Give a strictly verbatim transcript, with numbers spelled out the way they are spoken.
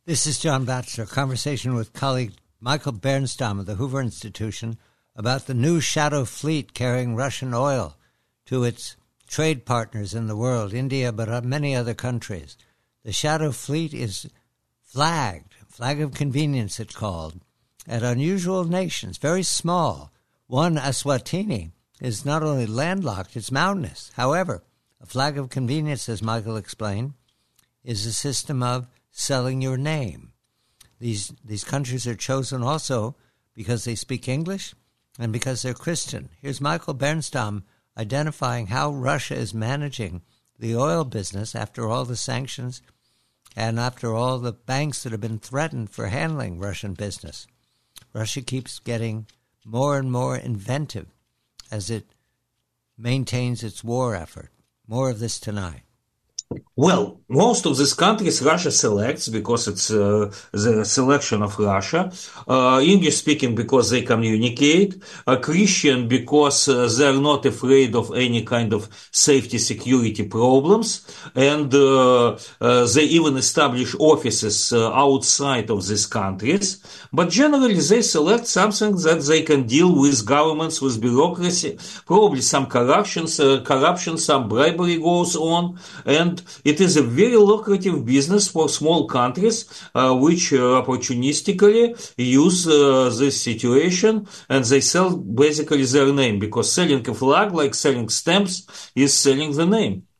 This is John Batchelor, conversation with colleague Michael Bernstam of the Hoover Institution about the new shadow fleet carrying Russian oil to its trade partners in the world, India, but many other countries. The shadow fleet is flagged, flag of convenience it's called, at unusual nations, very small. One, Eswatini, is not only landlocked, it's mountainous. However, a flag of convenience, as Michael explained, is a system of selling your name. These these countries are chosen also because they speak English and because they're Christian. Here's Michael Bernstam identifying how Russia is managing the oil business after all the sanctions and after all the banks that have been threatened for handling Russian business. Russia keeps getting more and more inventive as it maintains its war effort. More of this tonight. Well, most of these countries Russia selects because it's uh, the selection of Russia. Uh, English speaking because they communicate. Uh, Christian because uh, they're not afraid of any kind of safety security problems. And uh, uh, they even establish offices uh, outside of these countries. But generally they select something that they can deal with governments, with bureaucracy. Probably some corruption, uh, corruption, some bribery goes on. And it is a very lucrative business for small countries uh, which uh, opportunistically use uh, this situation, and they sell basically their name, because selling a flag, like selling stamps, is selling the name.